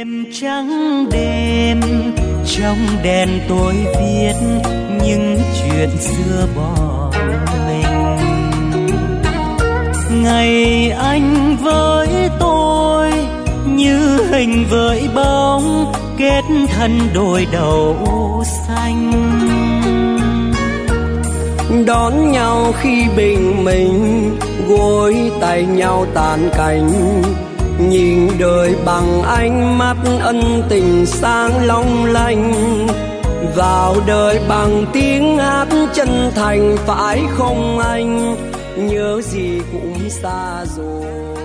Đêm trắng đêm trong đèn tôi viết những chuyện xưa bỏ mình. Ngày anh với tôi như hình với bóng, kết thân đôi đầu xanh. Đón nhau khi bình minh, gối tay nhau tàn cánh, nhìn đời bằng ánh mắt ân tình sáng long lanh, vào đời bằng tiếng hát chân thành phải không anh? Nhớ gì cũng xa rồi.